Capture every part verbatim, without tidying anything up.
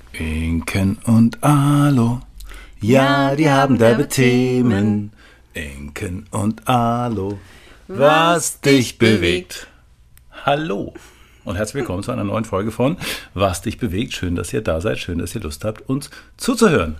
Inken und Alo, ja, die haben derbe Themen. Inken und Alo, was dich bewegt. Hallo und herzlich willkommen zu einer neuen Folge von Was dich bewegt. Schön, dass ihr da seid, schön, dass ihr Lust habt, uns zuzuhören.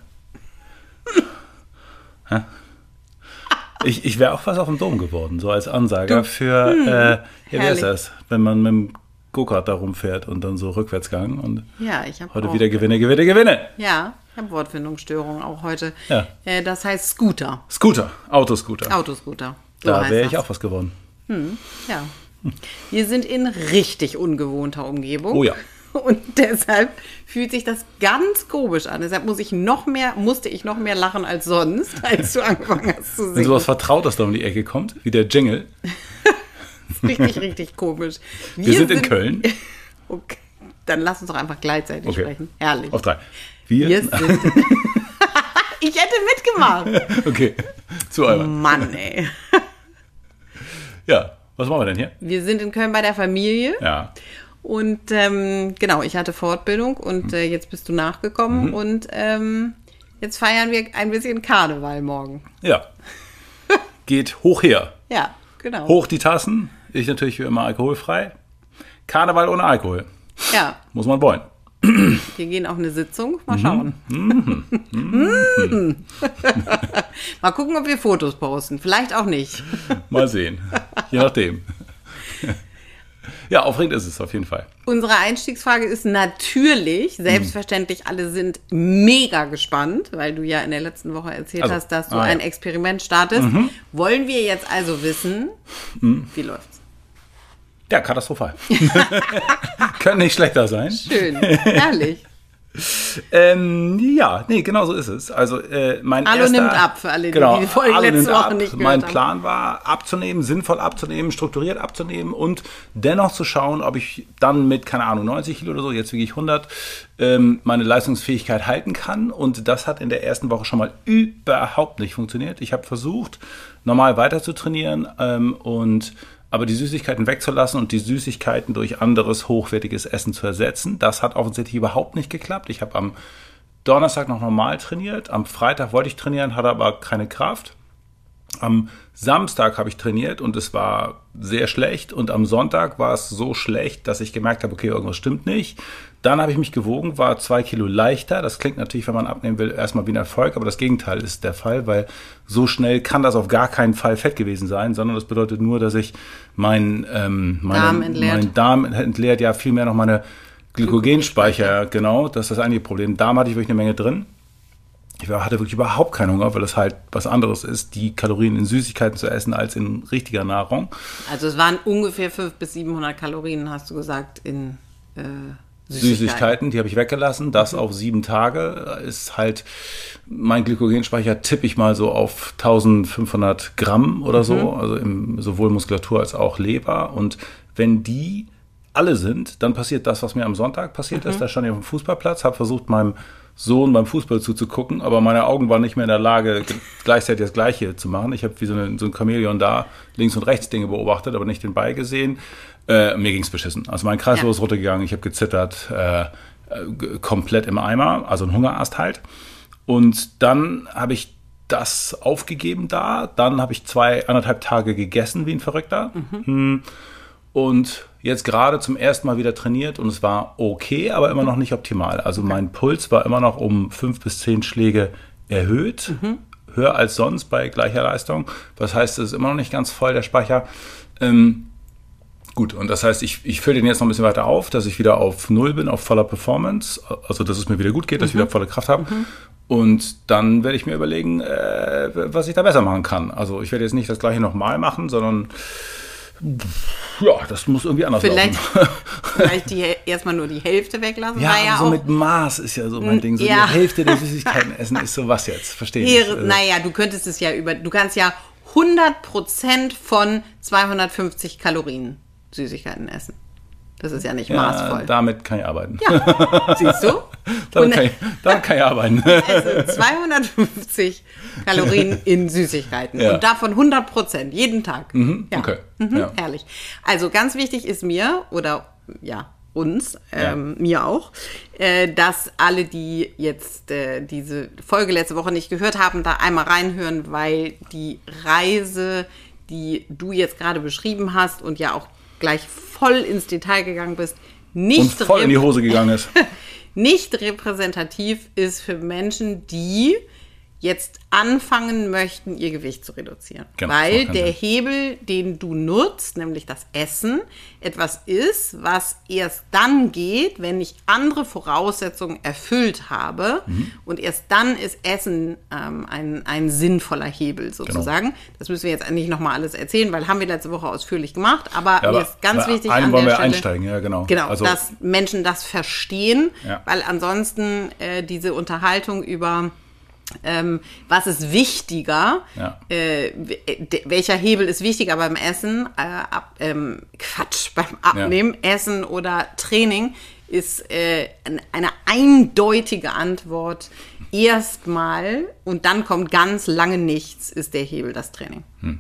Ich, ich wäre auch fast auf dem Dom geworden, so als Ansager Du, für, hm, äh, ja, wie herrlich. ist das, wenn man mit dem Go-Kart da rumfährt und dann so Rückwärtsgang und Ja, ich habe heute auch, wieder Gewinne, Gewinne, Gewinne. Ja, ich habe Wortfindungsstörungen auch heute. Ja. Äh, das heißt Scooter, Scooter, Autoscooter. Autoscooter. So da heißt wäre ich das. auch was geworden. Ja. Wir sind in richtig ungewohnter Umgebung. Oh ja. Und deshalb fühlt sich das ganz komisch an. Deshalb muss ich noch mehr, musste ich noch mehr lachen als sonst, als du angefangen hast zu Wenn singen. sowas Vertrautes da um die Ecke kommt, wie der Jingle. Richtig, richtig komisch. Wir, sind in Köln. Okay, dann lass uns doch einfach gleichzeitig Okay. sprechen. Herrlich. Auf drei. Wir, Wir sind Ich hätte mitgemacht. okay, zu eurem. Mann, ey. Ja, was machen wir denn hier? Wir sind in Köln bei der Familie. Ja, Und ähm, genau, ich hatte Fortbildung und äh, jetzt bist du nachgekommen. Mhm. Und ähm, jetzt feiern wir ein bisschen Karneval morgen. ja. Geht hoch her. Ja, genau. Hoch die Tassen. Ich natürlich wie immer alkoholfrei. Karneval ohne Alkohol. Ja, Muss man wollen. wir gehen auf eine Sitzung. Mal schauen. Mm. Mal gucken, ob wir Fotos posten. Vielleicht auch nicht. Mal sehen. Je nachdem. Ja, aufregend ist es auf jeden Fall. Unsere Einstiegsfrage ist natürlich, selbstverständlich, alle sind mega gespannt, weil du ja in der letzten Woche erzählt Also, hast, dass du ah, ein ja. Experiment startest. Wollen wir jetzt also wissen, wie läuft's? Ja, katastrophal. Könnte nicht schlechter sein. Schön, herrlich. Ähm, ja, nee, genau so ist es. Also äh, mein Alu erster, nimmt ab für alle, die genau, die Folge Alu letzte nimmt Woche ab. nicht gehört Mein haben. Plan war, abzunehmen, sinnvoll abzunehmen, strukturiert abzunehmen und dennoch zu schauen, ob ich dann mit, keine Ahnung, neunzig Kilo oder so, jetzt wiege ich hundert, ähm, meine Leistungsfähigkeit halten kann. Und das hat in der ersten Woche schon mal überhaupt nicht funktioniert. Ich habe versucht, normal weiter zu trainieren ähm, und aber die Süßigkeiten wegzulassen und die Süßigkeiten durch anderes hochwertiges Essen zu ersetzen, das hat offensichtlich überhaupt nicht geklappt. Ich habe am Donnerstag noch normal trainiert, am Freitag wollte ich trainieren, hatte aber keine Kraft. Am Samstag habe ich trainiert und es war sehr schlecht und am Sonntag war es so schlecht, dass ich gemerkt habe, okay, irgendwas stimmt nicht. Dann habe ich mich gewogen, war zwei Kilo leichter. Das klingt natürlich, wenn man abnehmen will, erstmal wie ein Erfolg, aber das Gegenteil ist der Fall, weil so schnell kann das auf gar keinen Fall Fett gewesen sein, sondern das bedeutet nur, dass ich mein, ähm, meine, Darm entleert. mein Darm entleert, ja vielmehr noch meine Glykogenspeicher, genau, das ist das eigentliche Problem. Darm hatte ich wirklich eine Menge drin. Ich hatte wirklich überhaupt keinen Hunger, weil es halt was anderes ist, die Kalorien in Süßigkeiten zu essen, als in richtiger Nahrung. Also es waren ungefähr fünfhundert bis siebenhundert Kalorien, hast du gesagt, in äh, Süßigkeiten. Süßigkeiten, die habe ich weggelassen. Das auf sieben Tage ist halt, mein Glykogenspeicher tippe ich mal so auf eintausendfünfhundert Gramm oder so, also im, sowohl Muskulatur als auch Leber. Und wenn die alle sind, dann passiert das, was mir am Sonntag passiert ist. Da stand ich auf dem Fußballplatz, habe versucht, meinem Sohn beim Fußball zuzugucken, aber meine Augen waren nicht mehr in der Lage, ge- gleichzeitig das Gleiche zu machen. Ich habe wie so, eine, so ein Chamäleon da links und rechts Dinge beobachtet, aber nicht den Ball gesehen. Äh, mir ging's beschissen. Also mein Kreislauf Ja. ist runtergegangen, ich habe gezittert, äh, äh, g- komplett im Eimer, also ein Hungerast halt. Und dann habe ich das aufgegeben da. Dann habe ich zwei, anderthalb Tage gegessen wie ein Verrückter. Hm. Und jetzt gerade zum ersten Mal wieder trainiert und es war okay, aber immer noch nicht optimal. Also mein Puls war immer noch um fünf bis zehn Schläge erhöht, höher als sonst bei gleicher Leistung. Das heißt, es ist immer noch nicht ganz voll, der Speicher. Ähm, gut, und das heißt, ich, ich fülle den jetzt noch ein bisschen weiter auf, dass ich wieder auf Null bin, auf voller Performance, also dass es mir wieder gut geht, dass ich wieder volle Kraft habe. Und dann werde ich mir überlegen, äh, was ich da besser machen kann. Also ich werde jetzt nicht das gleiche nochmal machen, sondern ja, das muss irgendwie anders Vielleicht, laufen. vielleicht die, erstmal nur die Hälfte weglassen. Ja, war ja so auch, mit Maß ist ja so mein Ding. So Ja. die Hälfte der Süßigkeiten essen ist so was jetzt. Verstehe ich. Ehre, naja, du könntest es ja über, du kannst ja hundert Prozent von zweihundertfifzig Kalorien Süßigkeiten essen. Das ist ja nicht Ja, maßvoll. damit kann ich arbeiten. Ja, siehst du? damit, Und- kann ich, damit kann ich arbeiten. Also zweihundertfünfzig Kalorien in Süßigkeiten. Ja. Und davon hundert Prozent, jeden Tag. Mhm, Ja. okay. Mhm, Ja. Herrlich. Also ganz wichtig ist mir, oder ja, uns, ähm, ja. mir auch, äh, dass alle, die jetzt äh, diese Folge letzte Woche nicht gehört haben, da einmal reinhören, weil die Reise, die du jetzt gerade beschrieben hast und ja auch gleich voll ins Detail gegangen bist, nicht und voll in die Hose gegangen ist. nicht repräsentativ ist für Menschen, die jetzt anfangen möchten, ihr Gewicht zu reduzieren. Genau, weil der Hebel, den du nutzt, nämlich das Essen, etwas ist, was erst dann geht, wenn ich andere Voraussetzungen erfüllt habe. Mhm. Und erst dann ist Essen ähm, ein, ein sinnvoller Hebel sozusagen. Genau. Das müssen wir jetzt nicht nochmal alles erzählen, weil haben wir letzte Woche ausführlich gemacht. Aber, ja, aber mir ist ganz wichtig an wollen der wir Stelle, einsteigen, ja genau. Genau, also, dass Menschen das verstehen, ja. weil ansonsten äh, diese Unterhaltung über Ähm, was ist wichtiger? Ja. Äh, de, welcher Hebel ist wichtiger beim Essen? Äh, ab, ähm, Quatsch, beim Abnehmen, ja. Essen oder Training ist äh, eine eindeutige Antwort. Erstmal und dann kommt ganz lange nichts, ist der Hebel das Training. Hm.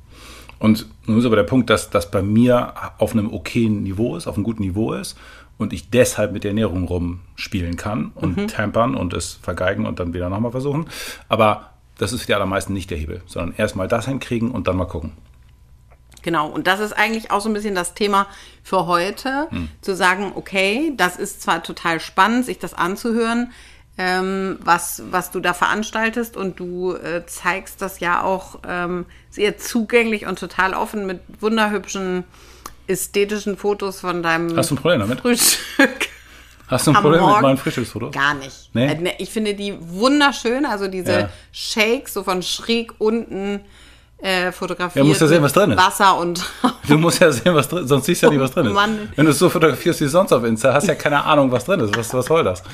Und nun ist aber der Punkt, dass das bei mir auf einem okayen Niveau ist, auf einem guten Niveau ist. Und ich deshalb mit der Ernährung rumspielen kann und mhm. tampern und es vergeigen und dann wieder nochmal versuchen. Aber das ist für die allermeisten nicht der Hebel, sondern erstmal das hinkriegen und dann mal gucken. Genau, und das ist eigentlich auch so ein bisschen das Thema für heute, hm. zu sagen, okay, das ist zwar total spannend, sich das anzuhören, ähm, was, was du da veranstaltest und du äh, zeigst das ja auch ähm, sehr zugänglich und total offen mit wunderhübschen ästhetischen Fotos von deinem Hast du ein Problem damit? Frühstück. Hast du ein Problem mit meinen Frühstücksfotos? Gar nicht. Nee? Ich finde die wunderschön, also diese ja. Shakes so von schräg unten äh, fotografiert. Ja, du musst ja sehen, was drin ist. Wasser und... Du musst ja sehen, was drin ist, sonst siehst du ja nicht, was drin ist. Mann. Wenn du es so fotografierst wie sonst auf Insta, hast du ja keine Ahnung, was drin ist. Was, was soll das?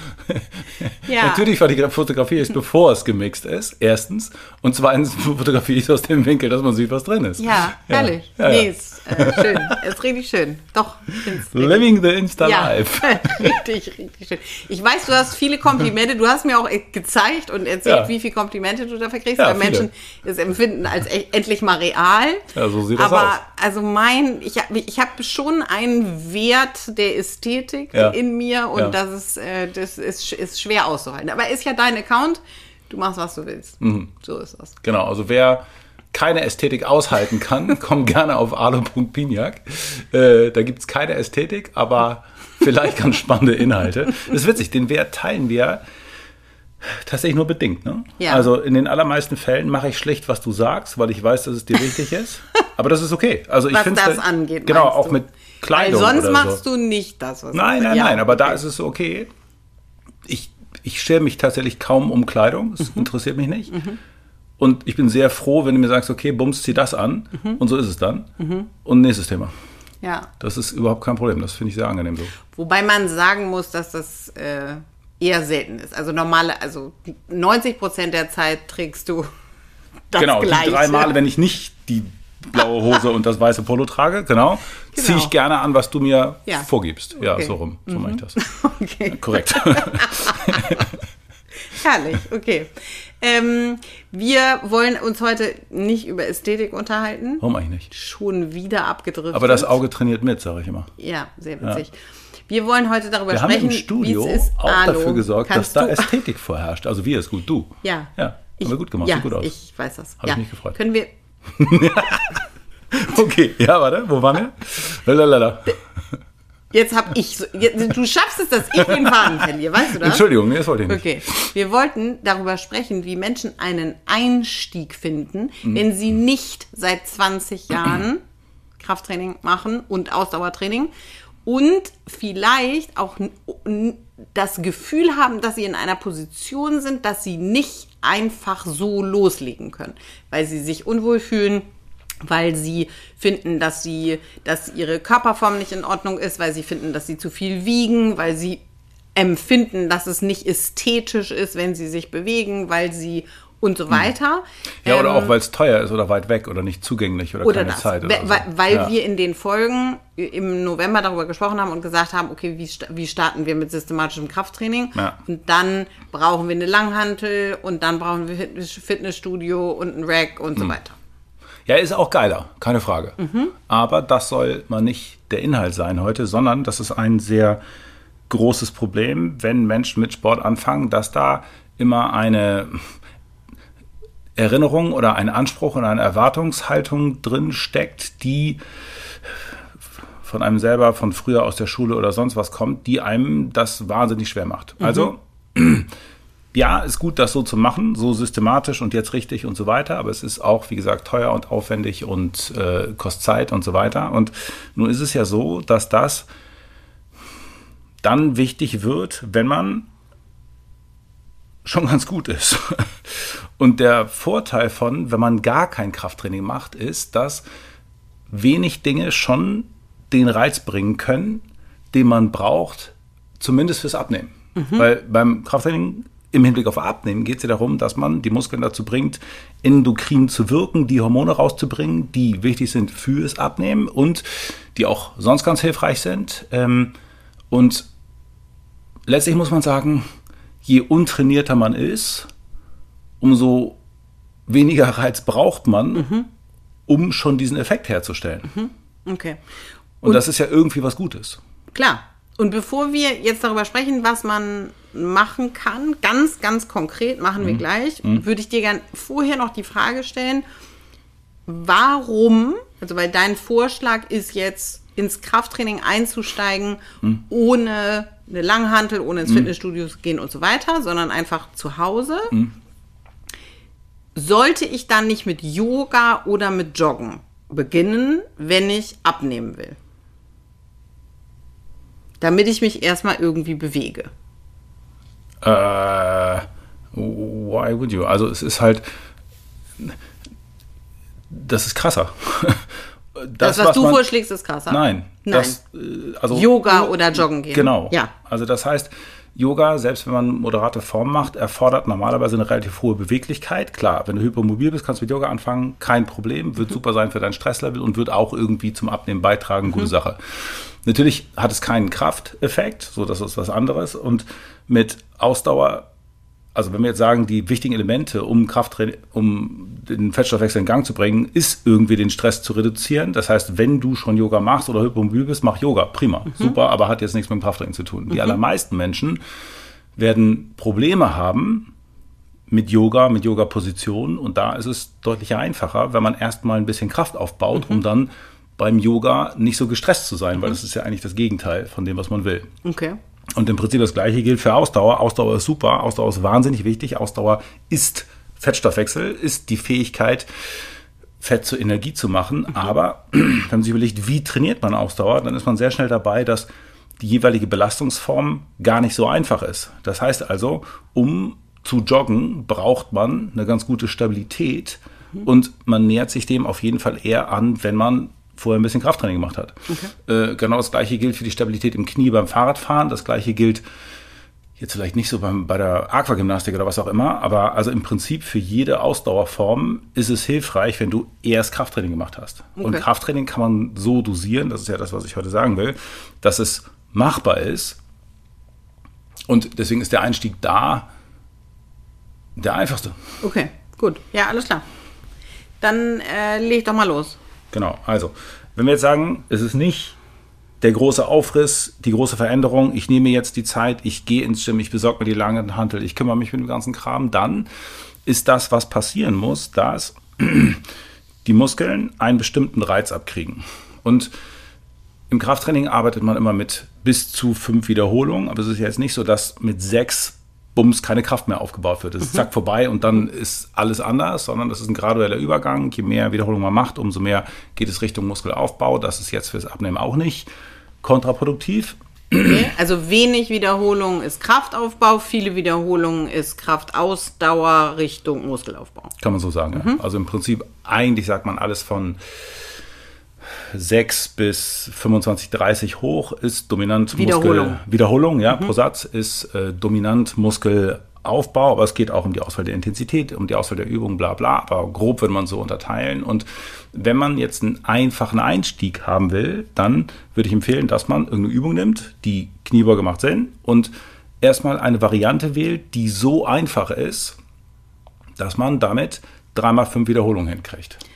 Ja. Natürlich fotografiere ich es, bevor es gemixt ist, erstens. Und zweitens fotografiere ich es aus dem Winkel, dass man sieht, was drin ist. Ja, herrlich. Ja, ja. Nee, ist äh, schön. Ist richtig schön. Doch. Living the Insta ja. Life. Richtig, richtig schön. Ich weiß, du hast viele Komplimente. Du hast mir auch gezeigt und erzählt, ja. wie viele Komplimente du dafür kriegst, ja, weil Menschen es empfinden als e- endlich mal real. Ja, so sieht das Aber aus. also mein, ich habe ich hab schon einen Wert der Ästhetik ja. in mir und ja. das ist, äh, das ist, ist schwer auszuhalten. Aber ist ja dein Account. Du machst, was du willst. Mhm. So ist das. Genau, also wer keine Ästhetik aushalten kann, kommt gerne auf alo punkt piniak. Äh, da gibt es keine Ästhetik, aber vielleicht ganz spannende Inhalte. Das ist witzig, den Wert teilen wir tatsächlich nur bedingt. Ne? Ja. Also in den allermeisten Fällen mache ich schlicht, was du sagst, weil ich weiß, dass es dir wichtig ist. Aber das ist okay. Also ich was finde das angeht, genau, meinst auch du? mit Kleidung Weil sonst oder machst so. du nicht das, was Nein, du nein, ja, nein, aber okay. da ist es okay. Ich, ich schäme mich tatsächlich kaum um Kleidung. Das mhm. interessiert mich nicht. Mhm. Und ich bin sehr froh, wenn du mir sagst, okay, Bums, zieh das an. Mhm. Und so ist es dann. Mhm. Und nächstes Thema. Ja. Das ist überhaupt kein Problem. Das finde ich sehr angenehm so. Wobei man sagen muss, dass das äh, eher selten ist. Also normale, also neunzig Prozent der Zeit trägst du das genau, Gleiche. Die drei Male, wenn ich nicht die blaue Hose und das weiße Polo trage, genau, genau. ziehe ich gerne an, was du mir ja. vorgibst. Ja, okay. so rum. So mhm. mache ich das. Okay. Ja, korrekt. Herrlich, okay. Ähm, wir wollen uns heute nicht über Ästhetik unterhalten. Warum eigentlich nicht? Schon wieder abgedriftet. Aber das Auge trainiert mit, sage ich immer. Ja, sehr witzig. Ja. Wir wollen heute darüber wir sprechen, wie es ist. Wir haben im Studio auch Alo, dafür gesorgt, dass da du? Ästhetik vorherrscht. Also wir ist gut, du. Ja. Ja, ich, haben wir gut gemacht, ja, sieht gut aus. Ich weiß das. Habe ja. ich mich gefreut. Können wir... Okay, ja, warte, wo waren wir? Lalalala. Jetzt hab ich so, jetzt, du schaffst es, dass ich den Faden verliere, weißt du das? Entschuldigung, nee, das wollte ich nicht. Okay, wir wollten darüber sprechen, wie Menschen einen Einstieg finden, mhm. wenn sie nicht seit zwanzig Jahren Krafttraining machen und Ausdauertraining und vielleicht auch das Gefühl haben, dass sie in einer Position sind, dass sie nicht einfach so loslegen können, weil sie sich unwohl fühlen, weil sie finden, dass sie, dass ihre Körperform nicht in Ordnung ist, weil sie finden, dass sie zu viel wiegen, weil sie empfinden, dass es nicht ästhetisch ist, wenn sie sich bewegen, weil sie und so weiter. Ja, oder ähm, auch, weil es teuer ist oder weit weg oder nicht zugänglich oder, oder keine das, Zeit. Oder weil, so. weil ja. wir in den Folgen im November darüber gesprochen haben und gesagt haben, okay, wie, wie starten wir mit systematischem Krafttraining? Ja. Und dann brauchen wir eine Langhantel und dann brauchen wir Fitnessstudio und ein Rack und so hm. weiter. Ja, ist auch geiler, keine Frage. Mhm. Aber das soll mal nicht der Inhalt sein heute, sondern das ist ein sehr großes Problem, wenn Menschen mit Sport anfangen, dass da immer eine Erinnerung oder ein Anspruch oder eine Erwartungshaltung drin steckt, die von einem selber, von früher aus der Schule oder sonst was kommt, die einem das wahnsinnig schwer macht. Mhm. Also, ja, ist gut, das so zu machen, so systematisch und jetzt richtig und so weiter, aber es ist auch, wie gesagt, teuer und aufwendig und äh, kostet Zeit und so weiter. Und nun ist es ja so, dass das dann wichtig wird, wenn man schon ganz gut ist. Und der Vorteil von, wenn man gar kein Krafttraining macht, ist, dass wenig Dinge schon den Reiz bringen können, den man braucht, zumindest fürs Abnehmen. Mhm. Weil beim Krafttraining im Hinblick auf Abnehmen geht es ja darum, dass man die Muskeln dazu bringt, endokrin zu wirken, die Hormone rauszubringen, die wichtig sind fürs Abnehmen und die auch sonst ganz hilfreich sind. Und letztlich muss man sagen, je untrainierter man ist, umso weniger Reiz braucht man, mhm. um schon diesen Effekt herzustellen. Mhm. Okay. Und, und das ist ja irgendwie was Gutes. Klar. Und bevor wir jetzt darüber sprechen, was man machen kann, ganz, ganz konkret, machen wir mhm. gleich, mhm. würde ich dir gerne vorher noch die Frage stellen, warum, also weil dein Vorschlag ist jetzt, ins Krafttraining einzusteigen, mhm. ohne eine Langhantel, ohne ins mhm. Fitnessstudio zu gehen und so weiter, sondern einfach zu Hause. Mhm. Sollte ich dann nicht mit Yoga oder mit Joggen beginnen, wenn ich abnehmen will? Damit ich mich erstmal irgendwie bewege. Äh, why would you? Also es ist halt, das ist krasser. Das, das was, was du man, vorschlägst, ist krasser? Nein. Nein. Das, also, Yoga oder Joggen gehen. Genau. Ja. Also das heißt, Yoga, selbst wenn man moderate Form macht, erfordert normalerweise eine relativ hohe Beweglichkeit. Klar, wenn du hypermobil bist, kannst du mit Yoga anfangen, kein Problem, wird mhm. super sein für dein Stresslevel und wird auch irgendwie zum Abnehmen beitragen, mhm. gute Sache. Natürlich hat es keinen Krafteffekt, so das ist was anderes. Und mit Ausdauer, also wenn wir jetzt sagen, die wichtigen Elemente, um Krafttraining, um den Fettstoffwechsel in Gang zu bringen, ist irgendwie den Stress zu reduzieren. Das heißt, wenn du schon Yoga machst oder hypermobil bist, mach Yoga, prima, mhm. super, aber hat jetzt nichts mit dem Krafttraining zu tun. Die mhm. allermeisten Menschen werden Probleme haben mit Yoga, mit Yoga-Positionen und da ist es deutlich einfacher, wenn man erstmal ein bisschen Kraft aufbaut, mhm. um dann beim Yoga nicht so gestresst zu sein, mhm. weil das ist ja eigentlich das Gegenteil von dem, was man will. Okay. Und im Prinzip das Gleiche gilt für Ausdauer. Ausdauer ist super, Ausdauer ist wahnsinnig wichtig. Ausdauer ist Fettstoffwechsel, ist die Fähigkeit, Fett zur Energie zu machen. Mhm. Aber wenn man sich überlegt, wie trainiert man Ausdauer, dann ist man sehr schnell dabei, dass die jeweilige Belastungsform gar nicht so einfach ist. Das heißt also, um zu joggen, braucht man eine ganz gute Stabilität mhm. und man nähert sich dem auf jeden Fall eher an, wenn man vorher ein bisschen Krafttraining gemacht hat. Okay. Äh, genau das Gleiche gilt für die Stabilität im Knie beim Fahrradfahren. Das Gleiche gilt jetzt vielleicht nicht so beim, bei der Aquagymnastik oder was auch immer, aber also im Prinzip für jede Ausdauerform ist es hilfreich, wenn du erst Krafttraining gemacht hast. Okay. Und Krafttraining kann man so dosieren, das ist ja das, was ich heute sagen will, dass es machbar ist. Und deswegen ist der Einstieg da der einfachste. Okay, gut. Ja, alles klar. Dann äh, leg doch mal los. Genau, also, wenn wir jetzt sagen, es ist nicht der große Aufriss, die große Veränderung, ich nehme jetzt die Zeit, ich gehe ins Gym, ich besorge mir die lange Hantel, ich kümmere mich mit dem ganzen Kram, dann ist das, was passieren muss, dass die Muskeln einen bestimmten Reiz abkriegen. Und im Krafttraining arbeitet man immer mit bis zu fünf Wiederholungen, aber es ist ja jetzt nicht so, dass mit sechs Bums keine Kraft mehr aufgebaut wird. Es ist zack vorbei und dann ist alles anders, sondern das ist ein gradueller Übergang. Je mehr Wiederholungen man macht, umso mehr geht es Richtung Muskelaufbau. Das ist jetzt fürs Abnehmen auch nicht kontraproduktiv. Okay, also wenig Wiederholungen ist Kraftaufbau, viele Wiederholungen ist Kraftausdauer Richtung Muskelaufbau. Kann man so sagen, mhm. ja. Also im Prinzip eigentlich sagt man alles von sechs bis fünfundzwanzig, dreißig hoch ist dominant Wiederholung. Muskel. Wiederholung, ja, mhm. pro Satz ist äh, dominant Muskelaufbau, aber es geht auch um die Auswahl der Intensität, um die Auswahl der Übung, bla bla, aber grob würde man so unterteilen. Und wenn man jetzt einen einfachen Einstieg haben will, dann würde ich empfehlen, dass man irgendeine Übung nimmt, die Kniebeuge macht Sinn, und erstmal eine Variante wählt, die so einfach ist, dass man damit dreimal fünf Wiederholungen hinkriegt.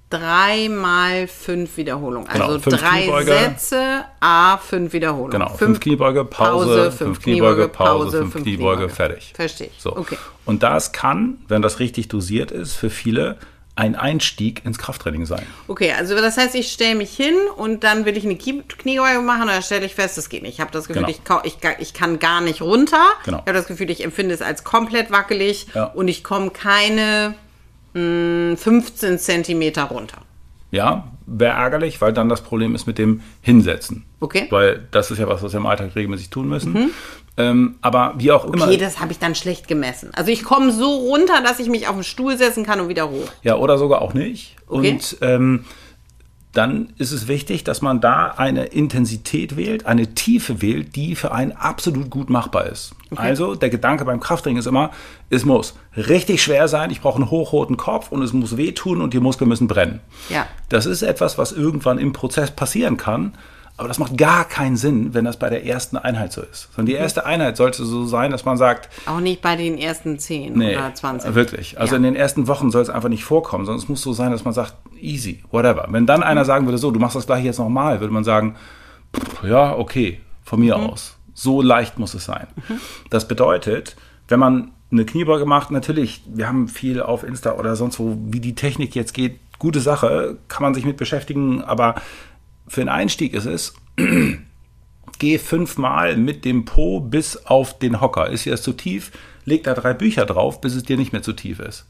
drei mal fünf Wiederholungen. Also genau, fünf drei Kniebeuge. Sätze, a fünf Wiederholungen. Genau, fünf, fünf Kniebeuge, Pause, Pause, fünf, fünf Kniebeuge, Kniebeuge, Pause, Pause, fünf fünf Kniebeuge, Kniebeuge. fertig. Verstehe ich. So. Okay. Und das kann, wenn das richtig dosiert ist, für viele ein Einstieg ins Krafttraining sein. Okay, also das heißt, ich stelle mich hin und dann will ich eine Knie- Kniebeuge machen und dann stelle ich fest, das geht nicht. Ich habe das Gefühl, Genau. ich, ka- ich, ga- ich kann gar nicht runter. Genau. Ich habe das Gefühl, ich empfinde es als komplett wackelig Ja. und ich komme keine mh, fünfzehn Zentimeter runter. Ja, wäre ärgerlich, weil dann das Problem ist mit dem Hinsetzen. Okay. Weil das ist ja was, was wir im Alltag regelmäßig tun müssen. Ähm, aber wie auch immer. Okay, das habe ich dann schlecht gemessen. Also ich komme so runter, dass ich mich auf den Stuhl setzen kann und wieder hoch. Ja, oder sogar auch nicht. Okay. Und ähm, dann ist es wichtig, dass man da eine Intensität wählt, eine Tiefe wählt, die für einen absolut gut machbar ist. Okay. Also der Gedanke beim Krafttraining ist immer, es muss richtig schwer sein, ich brauche einen hochroten Kopf und es muss wehtun und die Muskeln müssen brennen. Ja. Das ist etwas, was irgendwann im Prozess passieren kann. Aber das macht gar keinen Sinn, wenn das bei der ersten Einheit so ist. Sondern die erste Einheit sollte so sein, dass man sagt, Auch nicht bei den ersten zehn nee, oder zwanzig. wirklich. Also Ja. in den ersten Wochen soll es einfach nicht vorkommen, sondern es muss so sein, dass man sagt, easy, whatever. Wenn dann einer sagen würde, so, du machst das gleiche jetzt nochmal, würde man sagen, pff, ja, okay, von mir Mhm. aus. So leicht muss es sein. Das bedeutet, wenn man eine Kniebeuge macht, natürlich, wir haben viel auf Insta oder sonst wo, wie die Technik jetzt geht, gute Sache, kann man sich mit beschäftigen, aber für einen Einstieg ist es, geh fünfmal mit dem Po bis auf den Hocker. Ist dir das zu tief? Leg da drei Bücher drauf, bis es dir nicht mehr zu tief ist.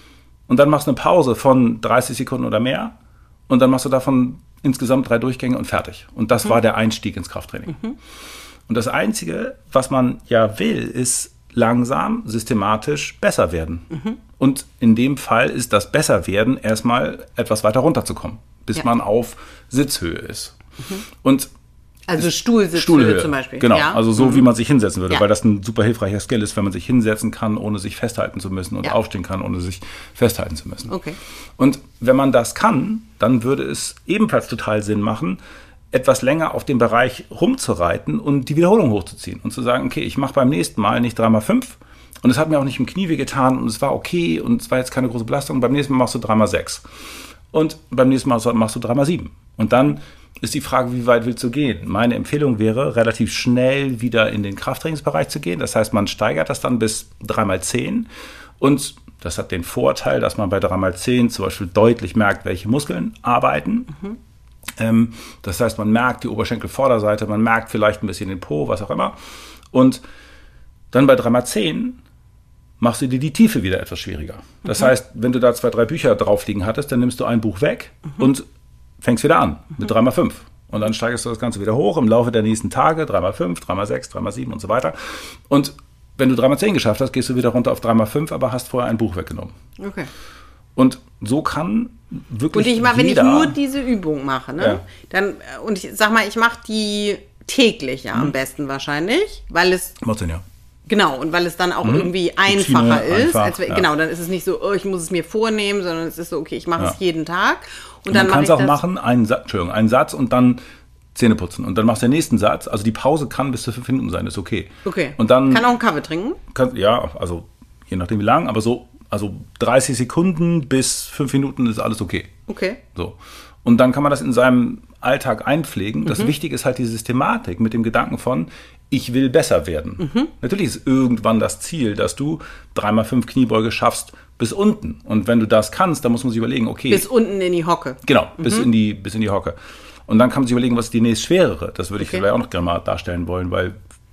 Und dann machst du eine Pause von dreißig Sekunden oder mehr und dann machst du davon insgesamt drei Durchgänge und fertig. Und das war der Einstieg ins Krafttraining. Und das Einzige, was man ja will, ist langsam, systematisch besser werden. Und in dem Fall ist das Besserwerden erstmal etwas weiter runterzukommen, bis Ja. man auf Sitzhöhe ist. Und Also Stuhlsitzhöhe Stuhlhöhe zum Beispiel. Genau, Ja? also so wie man sich hinsetzen würde, Ja. weil das ein super hilfreicher Skill ist, wenn man sich hinsetzen kann, ohne sich festhalten zu müssen und Ja. aufstehen kann, ohne sich festhalten zu müssen. Okay. Und wenn man das kann, dann würde es ebenfalls total Sinn machen, etwas länger auf dem Bereich rumzureiten und die Wiederholung hochzuziehen und zu sagen, okay, ich mache beim nächsten Mal nicht drei mal fünf und es hat mir auch nicht im Knie weh getan und es war okay und es war jetzt keine große Belastung, beim nächsten Mal machst du drei mal sechs und beim nächsten Mal machst du drei mal sieben. Und dann ist die Frage, wie weit willst du gehen? Meine Empfehlung wäre, relativ schnell wieder in den Krafttrainingsbereich zu gehen. Das heißt, man steigert das dann bis drei mal zehn und das hat den Vorteil, dass man bei drei mal zehn zum Beispiel deutlich merkt, welche Muskeln arbeiten. Mhm. Ähm, das heißt, man merkt die Oberschenkelvorderseite, man merkt vielleicht ein bisschen den Po, was auch immer. Und dann bei drei mal zehn machst du dir die Tiefe wieder etwas schwieriger. Das mhm. heißt, wenn du da zwei, drei Bücher drauf liegen hattest, dann nimmst du ein Buch weg mhm. und fängst wieder an mit drei mal fünf. Und dann steigerst du das Ganze wieder hoch im Laufe der nächsten Tage, drei mal fünf, drei mal sechs, drei mal sieben und so weiter. Und wenn du drei mal zehn geschafft hast, gehst du wieder runter auf drei mal fünf, aber hast vorher ein Buch weggenommen. Okay. Und so kann wirklich Und ich mache, wenn ich jeder, nur diese Übung mache, ne, Ja. dann, und ich sag mal, ich mache die täglich ja am besten wahrscheinlich, weil es, macht Sinn, ja. genau, und weil es dann auch irgendwie Routine, einfacher ist. einfach, als, wenn- ja. Genau, dann ist es nicht so, oh, ich muss es mir vornehmen, sondern es ist so, okay, ich mache Ja. es jeden Tag. Und, Und dann man mache kann ich es auch das, machen, einen Satz, Entschuldigung, einen Satz und dann Zähne putzen. Und dann machst du den nächsten Satz. Also die Pause kann bis zu fünf Minuten sein, ist okay. Okay. Und dann Kann auch einen Kaffee trinken. kann, ja, also je nachdem wie lang, aber so, also dreißig Sekunden bis fünf Minuten ist alles okay. Okay. So. Und dann kann man das in seinem Alltag einpflegen. Das Wichtige ist halt die Systematik mit dem Gedanken von, ich will besser werden. Natürlich ist irgendwann das Ziel, dass du drei mal fünf Kniebeuge schaffst bis unten. Und wenn du das kannst, dann muss man sich überlegen, okay. Bis unten in die Hocke. Genau, bis, in die, bis in die Hocke. Und dann kann man sich überlegen, was ist die nächstschwerere. Das würde ich Okay. vielleicht auch noch gerne mal darstellen wollen, weil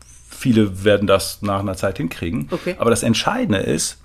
viele werden das nach einer Zeit hinkriegen. Okay. Aber das Entscheidende ist,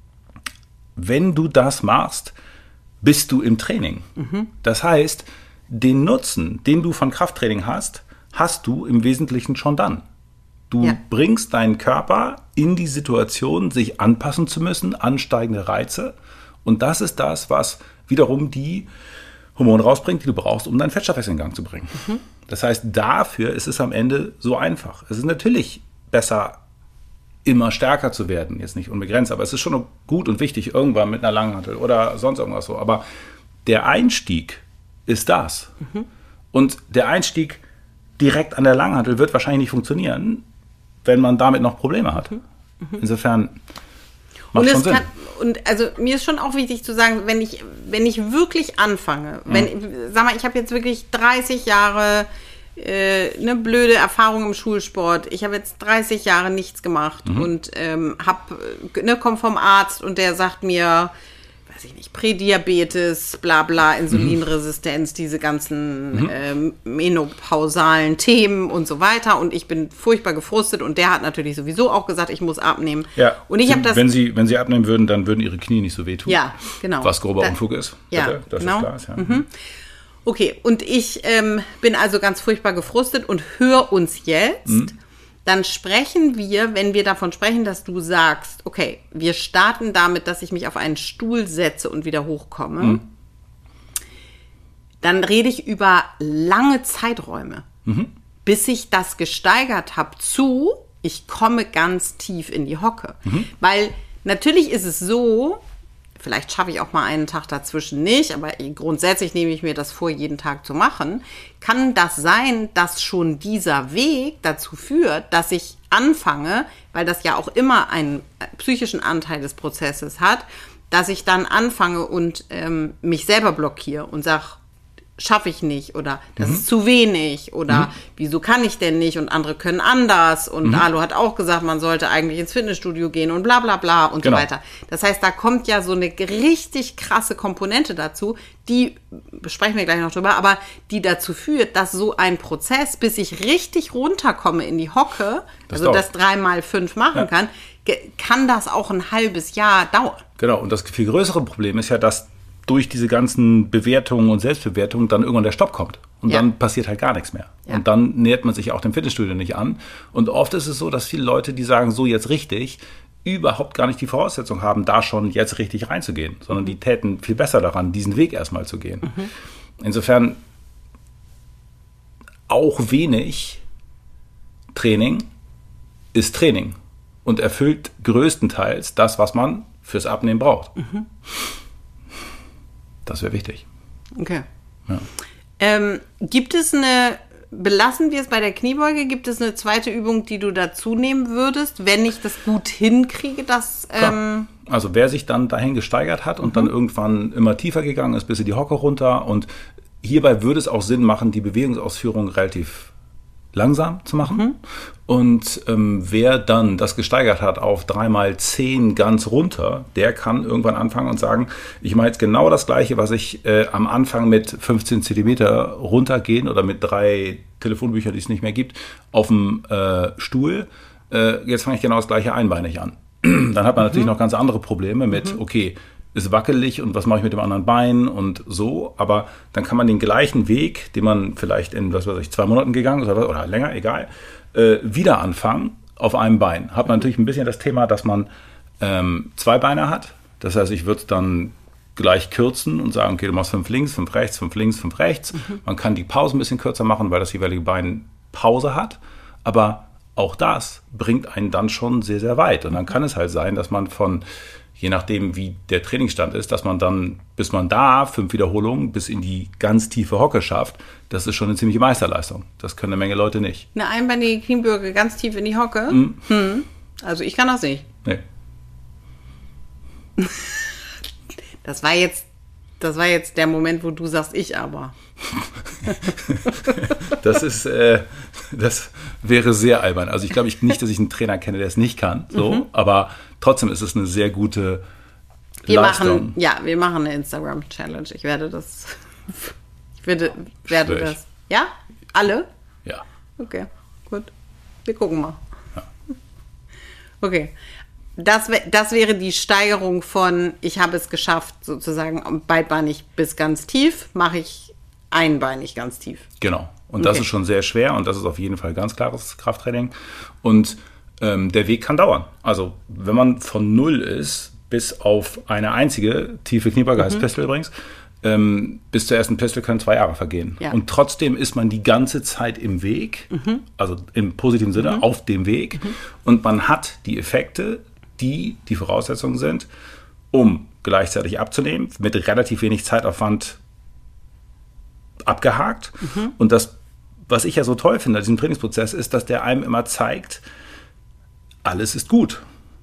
wenn du das machst, bist du im Training. Das heißt, den Nutzen, den du von Krafttraining hast, hast du im Wesentlichen schon dann. Du Ja. bringst deinen Körper in die Situation, sich anpassen zu müssen, ansteigende Reize. Und das ist das, was wiederum die Hormone rausbringt, die du brauchst, um deinen Fettstoffwechsel in Gang zu bringen. Das heißt, dafür ist es am Ende so einfach. Es ist natürlich besser, immer stärker zu werden, jetzt nicht unbegrenzt, aber es ist schon gut und wichtig, irgendwann mit einer Langhantel oder sonst irgendwas so. Aber der Einstieg ist das. Und der Einstieg direkt an der Langhantel wird wahrscheinlich nicht funktionieren, wenn man damit noch Probleme hat. Insofern, macht und schon es Sinn. Kann, und also mir ist schon auch wichtig zu sagen, wenn ich, wenn ich wirklich anfange, wenn, mhm. sag mal, ich habe jetzt wirklich dreißig Jahre äh, eine blöde Erfahrung im Schulsport, ich habe jetzt dreißig Jahre nichts gemacht mhm. und ähm, hab, ne, komm vom Arzt und der sagt mir, weiß ich nicht, Prädiabetes, bla bla, Insulinresistenz, mhm. diese ganzen mhm. ähm, menopausalen Themen und so weiter. Und ich bin furchtbar gefrustet und der hat natürlich sowieso auch gesagt, ich muss abnehmen. Ja. Und ich habe das. Wenn Sie, wenn Sie abnehmen würden, dann würden Ihre Knie nicht so wehtun. Ja, genau. Was grober da, Unfug ist. Ja, bitte, das genau. ist klar. Ist, ja. Mhm. Okay, und ich ähm, bin also ganz furchtbar gefrustet und höre uns jetzt. Mhm. Dann sprechen wir, wenn wir davon sprechen, dass du sagst, okay, wir starten damit, dass ich mich auf einen Stuhl setze und wieder hochkomme. Mhm. Dann rede ich über lange Zeiträume, mhm. bis ich das gesteigert habe zu, ich komme ganz tief in die Hocke. Mhm. Weil natürlich ist es so, vielleicht schaffe ich auch mal einen Tag dazwischen nicht, aber grundsätzlich nehme ich mir das vor, jeden Tag zu machen. Kann das sein, dass schon dieser Weg dazu führt, dass ich anfange, weil das ja auch immer einen psychischen Anteil des Prozesses hat, dass ich dann anfange und ähm, mich selber blockiere und sage, schaffe ich nicht oder das mhm. ist zu wenig oder mhm. wieso kann ich denn nicht und andere können anders und mhm. Alu hat auch gesagt, man sollte eigentlich ins Fitnessstudio gehen und bla bla bla und genau. so weiter. Das heißt, da kommt ja so eine richtig krasse Komponente dazu, die, besprechen wir gleich noch drüber, aber die dazu führt, dass so ein Prozess, bis ich richtig runterkomme in die Hocke, das also dauert. das drei mal fünf machen ja. kann, kann das auch ein halbes Jahr dauern. Genau, und das viel größere Problem ist ja, dass durch diese ganzen Bewertungen und Selbstbewertungen dann irgendwann der Stopp kommt. Und ja. dann passiert halt gar nichts mehr. Ja. Und dann nähert man sich auch dem Fitnessstudio nicht an. Und oft ist es so, dass viele Leute, die sagen, so jetzt richtig, überhaupt gar nicht die Voraussetzung haben, da schon jetzt richtig reinzugehen. Sondern die täten viel besser daran, diesen Weg erstmal zu gehen. Mhm. Insofern auch wenig Training ist Training. Und erfüllt größtenteils das, was man fürs Abnehmen braucht. Mhm. Das wäre wichtig. Okay. Ja. Ähm, gibt es eine, belassen wir es bei der Kniebeuge, gibt es eine zweite Übung, die du dazu nehmen würdest, wenn ich das gut hinkriege, dass... Ähm also wer sich dann dahin gesteigert hat und mhm. dann irgendwann immer tiefer gegangen ist, bis in die Hocke runter und hierbei würde es auch Sinn machen, die Bewegungsausführung relativ langsam zu machen. Mhm. Und ähm, wer dann das gesteigert hat auf drei mal zehn ganz runter, der kann irgendwann anfangen und sagen, ich mache jetzt genau das Gleiche, was ich äh, am Anfang mit fünfzehn Zentimeter runtergehen oder mit drei Telefonbüchern, die es nicht mehr gibt, auf dem äh, Stuhl. Äh, jetzt fange ich genau das Gleiche einbeinig an. Dann hat man mhm. natürlich noch ganz andere Probleme mit, mhm. okay, ist wackelig und was mache ich mit dem anderen Bein und so, aber dann kann man den gleichen Weg, den man vielleicht in, was weiß ich, zwei Monaten gegangen ist oder, oder länger, egal, äh, wieder anfangen auf einem Bein. Hat man natürlich ein bisschen das Thema, dass man ähm, zwei Beine hat, das heißt, ich würde es dann gleich kürzen und sagen, okay, du machst fünf links, fünf rechts, fünf links, fünf rechts. Mhm. Man kann die Pause ein bisschen kürzer machen, weil das jeweilige Bein Pause hat, aber auch das bringt einen dann schon sehr, sehr weit und dann kann es halt sein, dass man von je nachdem, wie der Trainingsstand ist, dass man dann, bis man da fünf Wiederholungen bis in die ganz tiefe Hocke schafft, das ist schon eine ziemliche Meisterleistung. Das können eine Menge Leute nicht. Eine einbeinige Kniebeuge ganz tief in die Hocke? Mhm. Hm. Also ich kann das nicht. Nee. Das war jetzt, das war jetzt der Moment, wo du sagst, ich aber. Das ist, äh, das wäre sehr albern. Also ich glaube ich nicht, dass ich einen Trainer kenne, der es nicht kann. So, mhm. aber trotzdem ist es eine sehr gute wir Leistung. Machen, ja, wir machen eine Instagram-Challenge. Ich werde das, ich werde, werde das. Ja? Alle? Ja. Okay, gut. Wir gucken mal. Ja. Okay. Das, das wäre die Steigerung von, ich habe es geschafft, sozusagen beidbeinig bis ganz tief, mache ich einbeinig ganz tief. Genau. Und das okay. ist schon sehr schwer und das ist auf jeden Fall ganz klares Krafttraining. Und ähm, der Weg kann dauern. Also wenn man von null ist bis auf eine einzige tiefe Kniebeuge, mhm. heißt Pistol übrigens, ähm, bis zur ersten Pistol können zwei Jahre vergehen. Ja. Und trotzdem ist man die ganze Zeit im Weg, mhm. also im positiven Sinne mhm. auf dem Weg. Mhm. Und man hat die Effekte, die die Voraussetzungen sind, um gleichzeitig abzunehmen, mit relativ wenig Zeitaufwand abgehakt. Mhm. Und das, was ich ja so toll finde an diesem Trainingsprozess, ist, dass der einem immer zeigt, alles ist gut.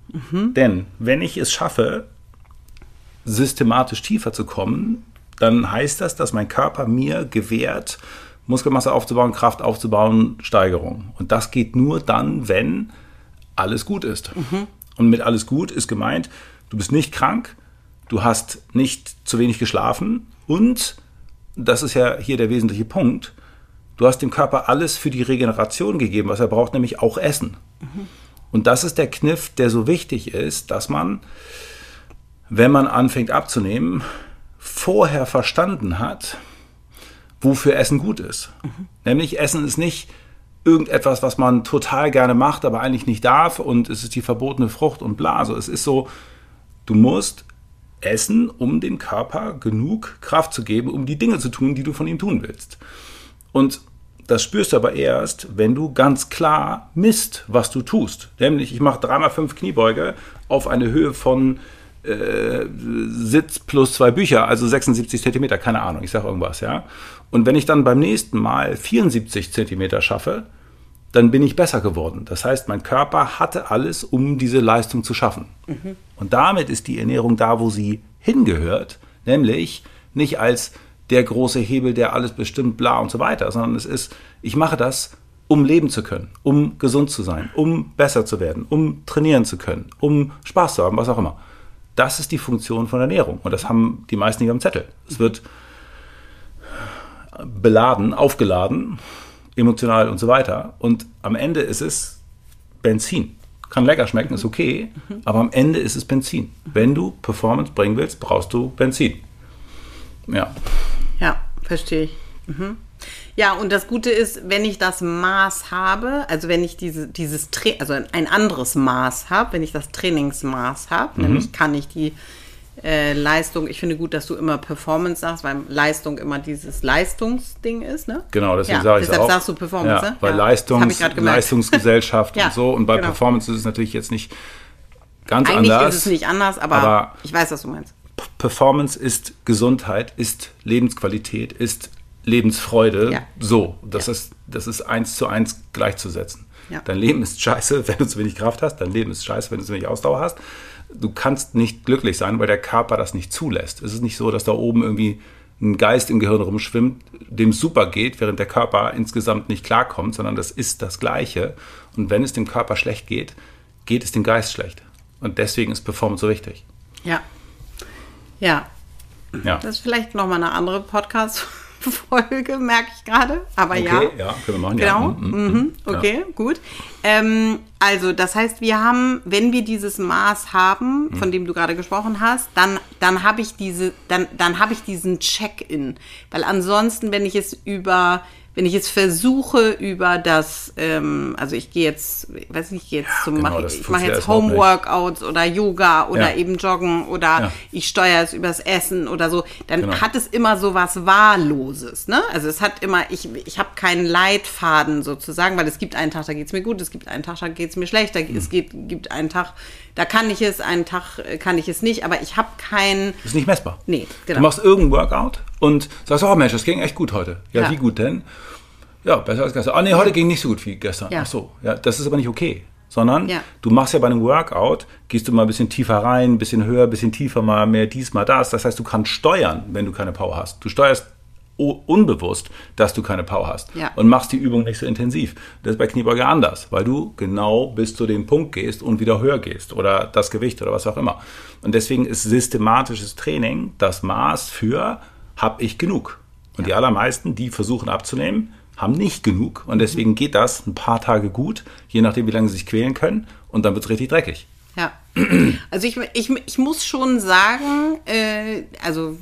Mhm. Denn wenn ich es schaffe, systematisch tiefer zu kommen, dann heißt das, dass mein Körper mir gewährt, Muskelmasse aufzubauen, Kraft aufzubauen, Steigerung. Und das geht nur dann, wenn alles gut ist. Mhm. Und mit alles gut ist gemeint, du bist nicht krank, du hast nicht zu wenig geschlafen und, das ist ja hier der wesentliche Punkt, du hast dem Körper alles für die Regeneration gegeben, was er braucht, nämlich auch Essen. Mhm. Und das ist der Kniff, der so wichtig ist, dass man, wenn man anfängt abzunehmen, vorher verstanden hat, wofür Essen gut ist. Mhm. Nämlich Essen ist nicht irgendetwas, was man total gerne macht, aber eigentlich nicht darf und es ist die verbotene Frucht und bla. Also es ist so, du musst essen, um dem Körper genug Kraft zu geben, um die Dinge zu tun, die du von ihm tun willst. Und das spürst du aber erst, wenn du ganz klar misst, was du tust. Nämlich, ich mache drei mal fünf Kniebeuge auf eine Höhe von äh, Sitz plus zwei Bücher, also sechsundsiebzig Zentimeter, keine Ahnung, ich sage irgendwas, ja. Und wenn ich dann beim nächsten Mal vierundsiebzig Zentimeter schaffe, dann bin ich besser geworden. Das heißt, mein Körper hatte alles, um diese Leistung zu schaffen. Mhm. Und damit ist die Ernährung da, wo sie hingehört, nämlich nicht als der große Hebel, der alles bestimmt, bla und so weiter, sondern es ist, ich mache das, um leben zu können, um gesund zu sein, um besser zu werden, um trainieren zu können, um Spaß zu haben, was auch immer. Das ist die Funktion von Ernährung und das haben die meisten nicht am Zettel. Es wird beladen, aufgeladen, emotional und so weiter und am Ende ist es Benzin. Kann lecker schmecken, ist okay, aber am Ende ist es Benzin. Wenn du Performance bringen willst, brauchst du Benzin. Ja. Ja, verstehe ich. Mhm. Ja, und das Gute ist, wenn ich das Maß habe, also wenn ich diese, dieses, Tra- also ein anderes Maß habe, wenn ich das Trainingsmaß habe, mhm. nämlich kann ich die äh, Leistung, ich finde gut, dass du immer Performance sagst, weil Leistung immer dieses Leistungsding ist, ne? Genau, deswegen ja, sage ich es auch. Deshalb sagst du Performance, ja, ne? Weil ja, Leistungs, Leistungsgesellschaft ja, und so und bei genau. Performance ist es natürlich jetzt nicht ganz Eigentlich anders. Eigentlich ist es nicht anders, aber, aber ich weiß, was du meinst. Performance ist Gesundheit, ist Lebensqualität, ist Lebensfreude. Ja. So, das, ja. ist, das ist eins zu eins gleichzusetzen. Ja. Dein Leben ist scheiße, wenn du zu wenig Kraft hast. Dein Leben ist scheiße, wenn du zu wenig Ausdauer hast. Du kannst nicht glücklich sein, weil der Körper das nicht zulässt. Es ist nicht so, dass da oben irgendwie ein Geist im Gehirn rumschwimmt, dem super geht, während der Körper insgesamt nicht klarkommt, sondern das ist das Gleiche. Und wenn es dem Körper schlecht geht, geht es dem Geist schlecht. Und deswegen ist Performance so wichtig. Ja. Ja. ja. Das ist vielleicht nochmal eine andere Podcast-Folge, merke ich gerade. Aber okay, ja. ja, können wir machen. Genau. Ja. Mhm. Okay, ja. gut. Ähm, also, das heißt, wir haben, wenn wir dieses Maß haben, von dem du gerade gesprochen hast, dann, dann habe ich diese, dann, dann habe ich diesen Check-in. Weil ansonsten, wenn ich es über Wenn ich jetzt versuche über das, ähm, also ich gehe jetzt, weiß nicht, ich gehe jetzt ja, zum, genau, mach, ich mache jetzt Home-Workouts oder Yoga oder ja. eben Joggen oder ja. ich steuere es übers Essen oder so, dann genau. hat es immer so was Wahlloses, ne? Also es hat immer, ich, ich habe keinen Leitfaden sozusagen, weil es gibt einen Tag, da geht es mir gut, es gibt einen Tag, da geht es mir schlecht, da, hm. es geht, gibt einen Tag, da kann ich es, einen Tag kann ich es nicht, aber ich habe keinen... Das ist nicht messbar. Nee, genau. Du machst irgendein Workout und sagst, oh Mensch, das ging echt gut heute. Ja, ja. Wie gut denn? Ja, besser als gestern. Ah, nee, heute ging nicht so gut wie gestern. Ja. Ach so, ja, das ist aber nicht okay. Sondern ja. du machst ja bei einem Workout, gehst du mal ein bisschen tiefer rein, ein bisschen höher, ein bisschen tiefer, mal mehr dies, mal das. Das heißt, du kannst steuern, wenn du keine Power hast. Du steuerst unbewusst, dass du keine Power hast. Ja. Und machst die Übung nicht so intensiv. Das ist bei Kniebeuge anders, weil du genau bis zu dem Punkt gehst und wieder höher gehst. Oder das Gewicht oder was auch immer. Und deswegen ist systematisches Training das Maß für, hab ich genug? Und ja. die allermeisten, die versuchen abzunehmen, haben nicht genug und deswegen geht das ein paar Tage gut, je nachdem, wie lange sie sich quälen können und dann wird es richtig dreckig. Ja, also ich, ich, ich muss schon sagen, äh, also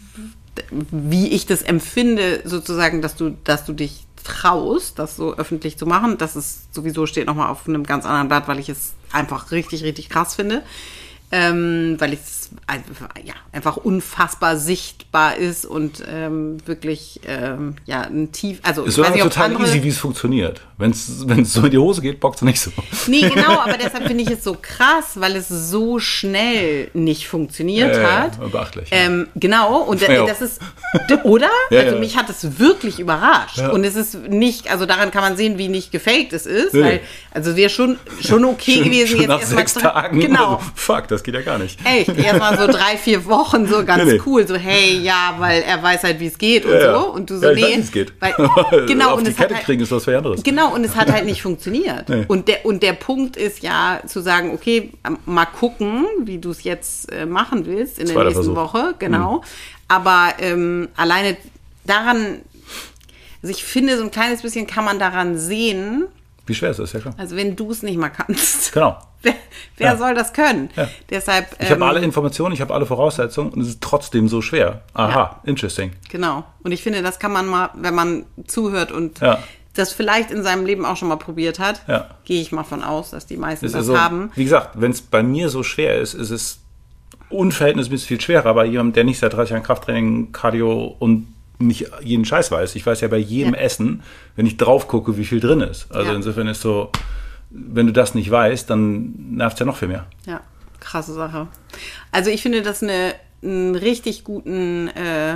wie ich das empfinde, sozusagen, dass du, dass du dich traust, das so öffentlich zu machen, das ist sowieso, steht nochmal auf einem ganz anderen Blatt, weil ich es einfach richtig, richtig krass finde, ähm, weil ich es es also, ja, einfach unfassbar sichtbar ist und ähm, wirklich ähm, ja, ein tief, also ist ich weiß nicht, ob total andere, easy, wie es funktioniert. Wenn es so in die Hose geht, bockt es nicht so. Nee, genau, aber deshalb finde ich es so krass, weil es so schnell nicht funktioniert äh, hat. Beachtlich. Ähm, genau, und Ja. das ist, oder? Ja, also ja. mich hat es wirklich überrascht. Ja. Und es ist nicht, also daran kann man sehen, wie nicht gefaked es ist, Nee. weil, also wäre schon, schon okay Schon- gewesen. schon jetzt nach erstmal sechs drei- Tagen. Genau. Also, fuck, das geht ja gar nicht. Echt, erstmal so drei, vier Wochen so ganz Nee, nee. cool, so hey, ja, weil er weiß halt, wie es geht und Ja, ja. so. Und du so, Ja, ich nee. weiß, wie es geht. Weil, genau, Auf und die es hat Kette halt, kriegen ist was für anderes. Genau, und es hat halt nicht funktioniert. Nee. Und, der, und der Punkt ist ja zu sagen, okay, mal gucken, wie du es jetzt äh, machen willst in der Zweiter nächsten Versuch. Woche. Genau. Aber ähm, alleine daran, also ich finde, so ein kleines bisschen kann man daran sehen, Wie schwer ist das, ja klar. also wenn du es nicht mal kannst, Genau. wer, wer Ja. soll das können? Ja. Deshalb, Ich habe ähm, alle Informationen, ich habe alle Voraussetzungen und es ist trotzdem so schwer. Aha, interesting. Genau. Und ich finde, das kann man mal, wenn man zuhört und Ja. das vielleicht in seinem Leben auch schon mal probiert hat, Ja. gehe ich mal von aus, dass die meisten Es das ist so, haben. wie gesagt, wenn es bei mir so schwer ist, ist es unverhältnismäßig viel schwerer. Bei jemandem, der nicht seit dreißig Jahren Krafttraining, Cardio und nicht jeden Scheiß weiß. Ich weiß ja bei jedem Ja. Essen, wenn ich drauf gucke, wie viel drin ist. Also Ja. insofern ist so, wenn du das nicht weißt, dann nervt es ja noch viel mehr. Ja, krasse Sache. Also ich finde das eine, einen richtig guten, äh,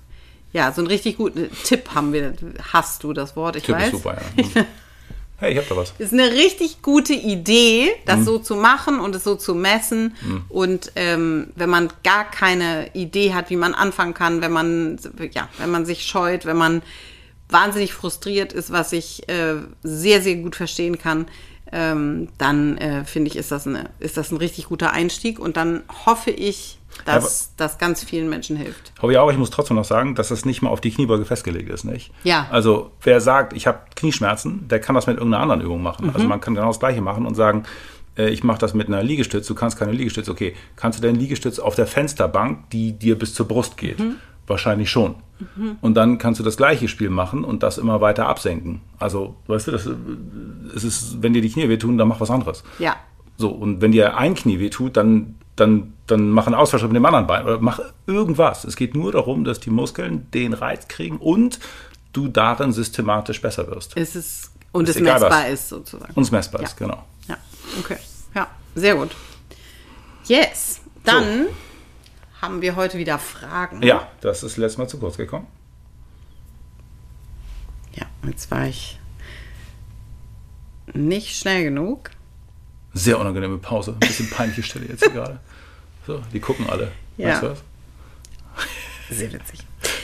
ja, so einen richtig guten Tipp haben wir. Hast du das Wort? Ich Tipp weiß. ist super, ja. Hey, ich hab da was. Ist eine richtig gute Idee, das so zu machen und es so zu messen. Und ähm, wenn man gar keine Idee hat, wie man anfangen kann, wenn man, ja, wenn man sich scheut, wenn man wahnsinnig frustriert ist, was ich äh, sehr, sehr gut verstehen kann, ähm, dann äh, finde ich, ist das, eine, ist das ein richtig guter Einstieg. Und dann hoffe ich, dass das ganz vielen Menschen hilft. Hoffe ich auch, ich muss trotzdem noch sagen, dass das nicht mal auf die Kniebeuge festgelegt ist, nicht? Ja. Also wer sagt, ich habe Knieschmerzen, der kann das mit irgendeiner anderen Übung machen. Also man kann genau das Gleiche machen und sagen, äh, ich mache das mit einer Liegestütz, du kannst keine Liegestütz, okay. Kannst du denn Liegestütz auf der Fensterbank, die dir bis zur Brust geht? Wahrscheinlich schon. Und dann kannst du das gleiche Spiel machen und das immer weiter absenken. Also, weißt du, das, es ist, wenn dir die Knie wehtun, dann mach was anderes. Ja. So, und wenn dir ein Knie wehtut, dann, dann, dann mach einen Austausch mit dem anderen Bein oder mach irgendwas. Es geht nur darum, dass die Muskeln den Reiz kriegen und du darin systematisch besser wirst. Es ist, und Ist es egal messbar was. ist sozusagen. Und es messbar Ja. ist, genau. Ja, okay. Ja, sehr gut. Yes. Dann haben wir heute wieder Fragen. Ja, das ist letztes Mal zu kurz gekommen. Ja, jetzt war ich nicht schnell genug. Sehr unangenehme Pause. Ein bisschen peinliche Stelle jetzt hier gerade. So, die gucken alle. Ja. Weißt du was? Sehr witzig.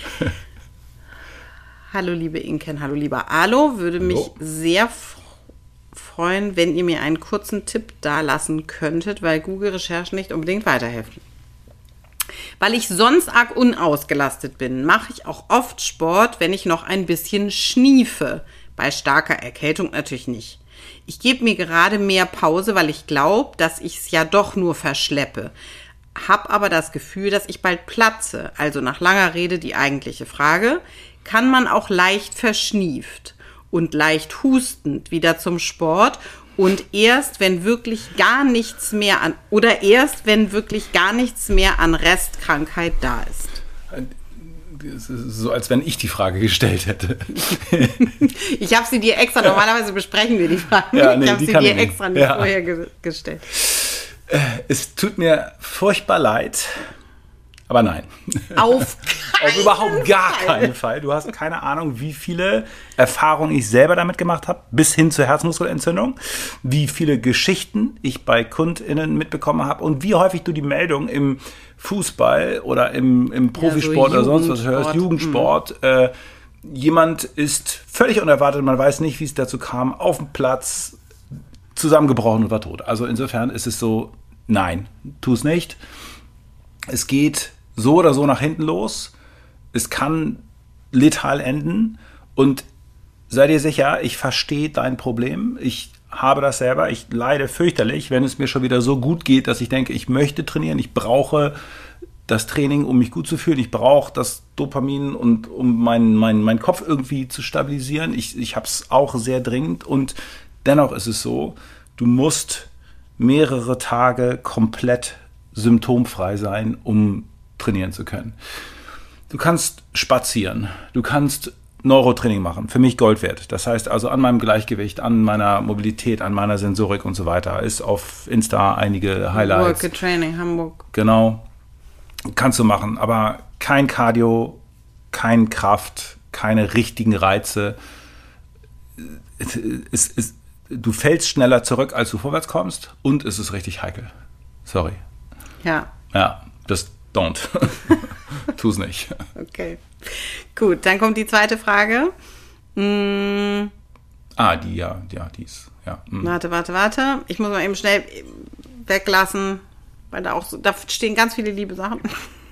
Hallo liebe Inken, hallo lieber Alo. Würde Hallo. mich sehr f- freuen, wenn ihr mir einen kurzen Tipp dalassen könntet, weil Google-Recherchen nicht unbedingt weiterhelfen. Weil ich sonst arg unausgelastet bin, mache ich auch oft Sport, wenn ich noch ein bisschen schniefe. Bei starker Erkältung natürlich nicht. Ich gebe mir gerade mehr Pause, weil ich glaube, dass ich es ja doch nur verschleppe. Hab aber das Gefühl, dass ich bald platze. Also nach langer Rede die eigentliche Frage: Kann man auch leicht verschnieft und leicht hustend wieder zum Sport und erst, wenn wirklich gar nichts mehr an, oder erst, wenn wirklich gar nichts mehr an Restkrankheit da ist? Es ist so, als wenn ich die Frage gestellt hätte. Ich habe sie dir extra, normalerweise besprechen wir die Fragen. Ja, nee, ich habe die sie kann dir ich nicht. extra nicht Ja. vorher ge- gestellt. Es tut mir furchtbar leid, aber nein. Auf Auf überhaupt gar Fall. keinen Fall. Du hast keine Ahnung, wie viele Erfahrungen ich selber damit gemacht habe, bis hin zur Herzmuskelentzündung, wie viele Geschichten ich bei KundInnen mitbekommen habe und wie häufig du die Meldung im Fußball oder im, im Profisport so oder sonst was hörst, Jugendsport. Jugendsport. Äh, jemand ist völlig unerwartet, man weiß nicht, wie es dazu kam, auf dem Platz zusammengebrochen und war tot. Also insofern ist es so, nein, tu es nicht. Es geht so oder so nach hinten los. Es kann letal enden. Und sei dir sicher, ich verstehe dein Problem. Ich habe das selber. Ich leide fürchterlich, wenn es mir schon wieder so gut geht, dass ich denke, ich möchte trainieren. Ich brauche das Training, um mich gut zu fühlen. Ich brauche das Dopamin, und um meinen mein, mein Kopf irgendwie zu stabilisieren. Ich, ich habe es auch sehr dringend. Und dennoch ist es so, du musst mehrere Tage komplett symptomfrei sein, um trainieren zu können. Du kannst spazieren, du kannst Neurotraining machen, für mich Gold wert. Das heißt also an meinem Gleichgewicht, an meiner Mobilität, an meiner Sensorik und so weiter. Ist auf Insta einige Highlights. Work Training Hamburg. Genau, kannst du machen, aber kein Cardio, kein Kraft, keine richtigen Reize. Es ist, du fällst schneller zurück, als du vorwärts kommst und es ist richtig heikel. Sorry. Ja. Ja, das don't. Tu's nicht. Okay. Gut, dann kommt die zweite Frage. Hm. Ah, die, ja, ja, die ist, ja. Hm. Warte, warte, warte. Ich muss mal eben schnell weglassen, weil da auch so, da stehen ganz viele liebe Sachen.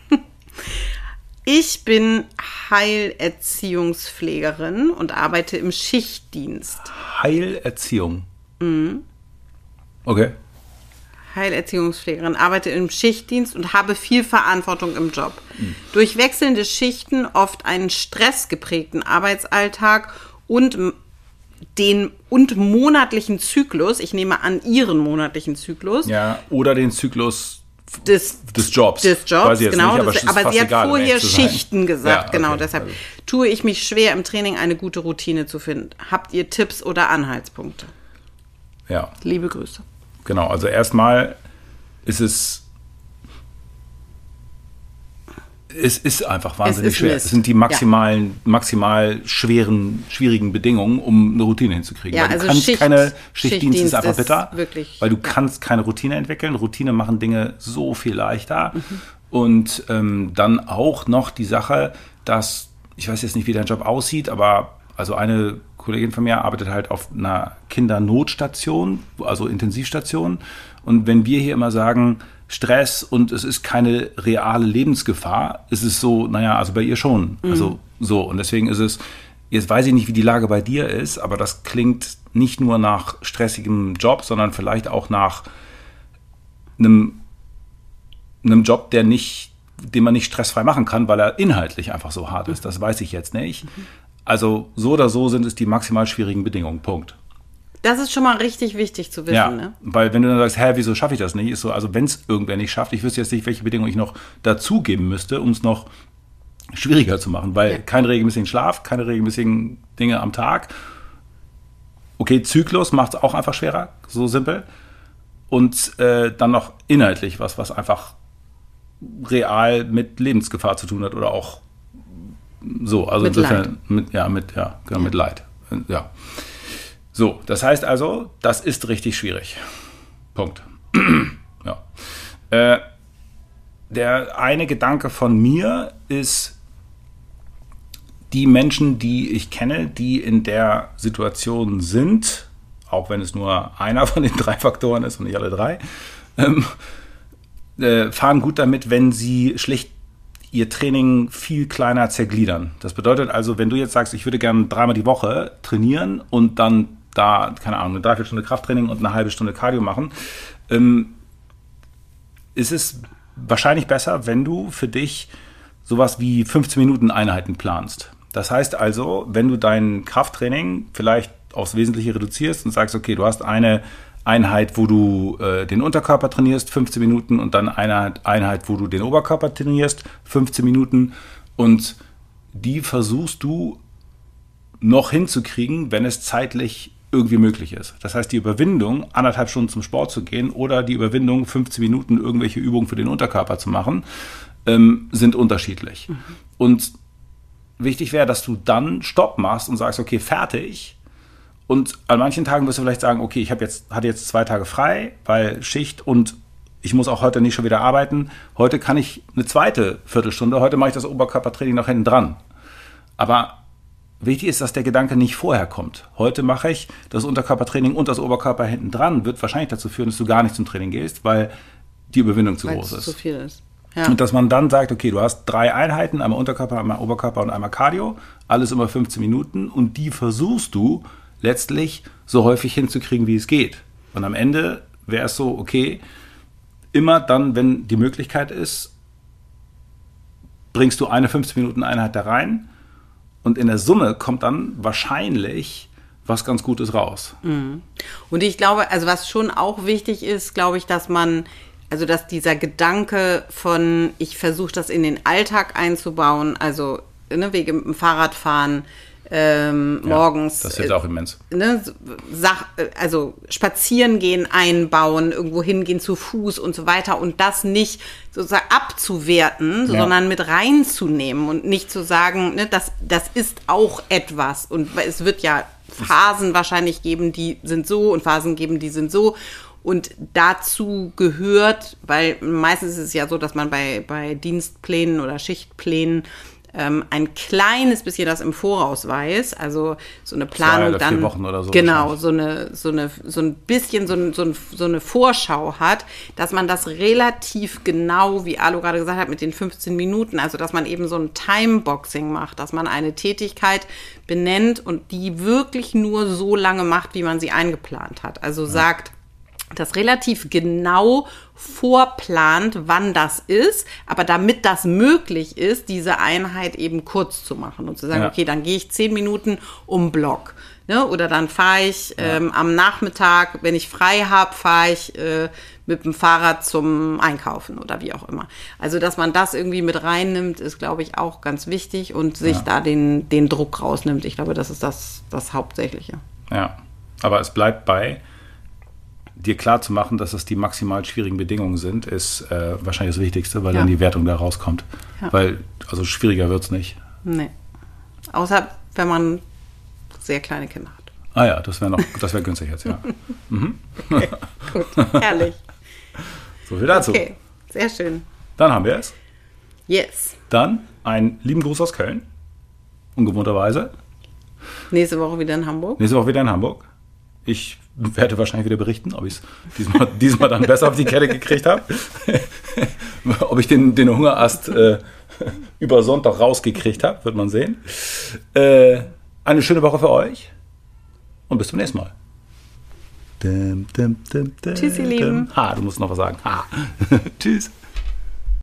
Ich bin Heilerziehungspflegerin und arbeite im Schichtdienst. Heilerziehung? Mhm. Okay. Heilerziehungspflegerin, arbeite im Schichtdienst und habe viel Verantwortung im Job. Mhm. Durch wechselnde Schichten, oft einen stressgeprägten Arbeitsalltag und den und monatlichen Zyklus, ich nehme an Ihren monatlichen Zyklus. Ja, oder den Zyklus des, des Jobs. Des Jobs, genau. Nicht, aber, das, aber sie hat egal, vorher Schichten gesagt, ja, okay, genau. Deshalb also. tue ich mich schwer, im Training eine gute Routine zu finden. Habt ihr Tipps oder Anhaltspunkte? Ja. Liebe Grüße. Genau, also erstmal ist es, es ist einfach wahnsinnig es ist schwer. Mist. Es sind die maximalen, ja. maximal schweren, schwierigen Bedingungen, um eine Routine hinzukriegen. Ja, weil du also kannst Schicht, keine, Schichtdienst, Schichtdienst ist einfach ist bitter, wirklich, weil du ja. kannst keine Routine entwickeln. Routine machen Dinge so viel leichter. Mhm. Und ähm, dann auch noch die Sache, dass, ich weiß jetzt nicht, wie dein Job aussieht, aber also eine Kollegin von mir arbeitet halt auf einer Kindernotstation, also Intensivstation. Und wenn wir hier immer sagen, Stress und es ist keine reale Lebensgefahr, ist es so, naja, also bei ihr schon. Mhm. Also so. Und deswegen ist es, jetzt weiß ich nicht, wie die Lage bei dir ist, aber das klingt nicht nur nach stressigem Job, sondern vielleicht auch nach einem, einem Job, der nicht, den man nicht stressfrei machen kann, weil er inhaltlich einfach so hart ist. Das weiß ich jetzt nicht. Mhm. Also so oder so sind es die maximal schwierigen Bedingungen. Punkt. Das ist schon mal richtig wichtig zu wissen. Ja, ne? Weil wenn du dann sagst, hä, wieso schaffe ich das nicht? Ist so, also wenn es irgendwer nicht schafft, ich wüsste jetzt nicht, welche Bedingungen ich noch dazugeben müsste, um es noch schwieriger zu machen. Weil ja. kein regelmäßigen Schlaf, keine regelmäßigen Dinge am Tag. Okay, Zyklus macht es auch einfach schwerer, so simpel. Und äh, dann noch inhaltlich was, was einfach real mit Lebensgefahr zu tun hat oder auch so, also mit insofern Leid. mit ja mit ja, genau, ja. mit Leid. Ja. So, das heißt also, das ist richtig schwierig. Punkt. ja. Äh, der eine Gedanke von mir ist, die Menschen, die ich kenne, die in der Situation sind, auch wenn es nur einer von den drei Faktoren ist und nicht alle drei, ähm, äh, fahren gut damit, wenn sie schlicht ihr Training viel kleiner zergliedern. Das bedeutet also, wenn du jetzt sagst, ich würde gerne dreimal die Woche trainieren und dann da, keine Ahnung, eine Dreiviertelstunde Krafttraining und eine halbe Stunde Cardio machen, ähm, ist es wahrscheinlich besser, wenn du für dich sowas wie fünfzehn Minuten Einheiten planst. Das heißt also, wenn du dein Krafttraining vielleicht aufs Wesentliche reduzierst und sagst, okay, du hast eine Einheit, wo du äh, den Unterkörper trainierst, fünfzehn Minuten, und dann eine Einheit, wo du den Oberkörper trainierst, fünfzehn Minuten, und die versuchst du noch hinzukriegen, wenn es zeitlich irgendwie möglich ist. Das heißt, die Überwindung, anderthalb Stunden zum Sport zu gehen oder die Überwindung, fünfzehn Minuten irgendwelche Übungen für den Unterkörper zu machen, ähm, sind unterschiedlich. Mhm. Und wichtig wäre, dass du dann Stopp machst und sagst, okay, fertig. Und an manchen Tagen wirst du vielleicht sagen, okay, ich habe jetzt, hatte jetzt zwei Tage frei, weil Schicht und ich muss auch heute nicht schon wieder arbeiten. Heute kann ich eine zweite Viertelstunde, heute mache ich das Oberkörpertraining noch hinten dran. Aber wichtig ist, dass der Gedanke nicht vorher kommt. Heute mache ich das Unterkörpertraining und das Oberkörper hinten dran, wird wahrscheinlich dazu führen, dass du gar nicht zum Training gehst, weil die Überwindung zu weil groß ist. Zu viel ist. Ja. Und dass man dann sagt, okay, du hast drei Einheiten, einmal Unterkörper, einmal Oberkörper und einmal Cardio, alles immer fünfzehn Minuten, und die versuchst du letztlich so häufig hinzukriegen, wie es geht. Und am Ende wäre es so, okay, immer dann, wenn die Möglichkeit ist, bringst du eine fünfzehn Minuten Einheit da rein, und in der Summe kommt dann wahrscheinlich was ganz Gutes raus. Und ich glaube, also was schon auch wichtig ist, glaube ich, dass man also dass dieser Gedanke von, ich versuche das in den Alltag einzubauen, also ne, wegen dem Fahrradfahren, ähm, Ja, morgens. das hilft auch immens. Ne, Sach, also spazieren gehen einbauen, irgendwo hingehen zu Fuß und so weiter und das nicht sozusagen abzuwerten, Ja. sondern mit reinzunehmen und nicht zu sagen, ne, das, das ist auch etwas und es wird ja Phasen wahrscheinlich geben, die sind so und Phasen geben, die sind so. Und dazu gehört, weil meistens ist es ja so, dass man bei, bei Dienstplänen oder Schichtplänen ähm, ein kleines bisschen das im Voraus weiß. Also so eine Planung Zwei oder vier dann. Wochen oder so Genau, wahrscheinlich. so eine, so eine, so ein bisschen so, ein, so, ein, so eine Vorschau hat, dass man das relativ genau, wie Alu gerade gesagt hat, mit den fünfzehn Minuten, also dass man eben so ein Timeboxing macht, dass man eine Tätigkeit benennt und die wirklich nur so lange macht, wie man sie eingeplant hat. Also ja. sagt, das relativ genau vorplant, wann das ist, aber damit das möglich ist, diese Einheit eben kurz zu machen und zu sagen, Ja. okay, dann gehe ich zehn Minuten um Block. Ne? Oder dann fahre ich ähm, am Nachmittag, wenn ich frei habe, fahre ich äh, mit dem Fahrrad zum Einkaufen oder wie auch immer. Also, dass man das irgendwie mit reinnimmt, ist, glaube ich, auch ganz wichtig und sich Ja. da den, den Druck rausnimmt. Ich glaube, das ist das, das Hauptsächliche. Ja, aber es bleibt bei, dir klar zu machen, dass es die maximal schwierigen Bedingungen sind, ist äh, wahrscheinlich das Wichtigste, weil Ja. dann die Wertung da rauskommt. Ja. Weil, also schwieriger wird's nicht. Nee. Außer, wenn man sehr kleine Kinder hat. Ah ja, das wäre noch, das wäre günstig jetzt, ja. Okay, gut, herrlich. So viel dazu. Okay, sehr schön. Dann haben wir es. Yes. Dann einen lieben Gruß aus Köln. Ungewohnterweise. Nächste Woche wieder in Hamburg. Nächste Woche wieder in Hamburg. Ich werde wahrscheinlich wieder berichten, ob ich es diesmal, diesmal dann besser auf die Kette gekriegt habe. Ob ich den, den Hungerast äh, über Sonntag rausgekriegt habe, wird man sehen. Äh, eine schöne Woche für euch und bis zum nächsten Mal. Dum, dum, dum, dum, Tschüss, ihr Lieben. Ha, du musst noch was sagen. Ha. Tschüss.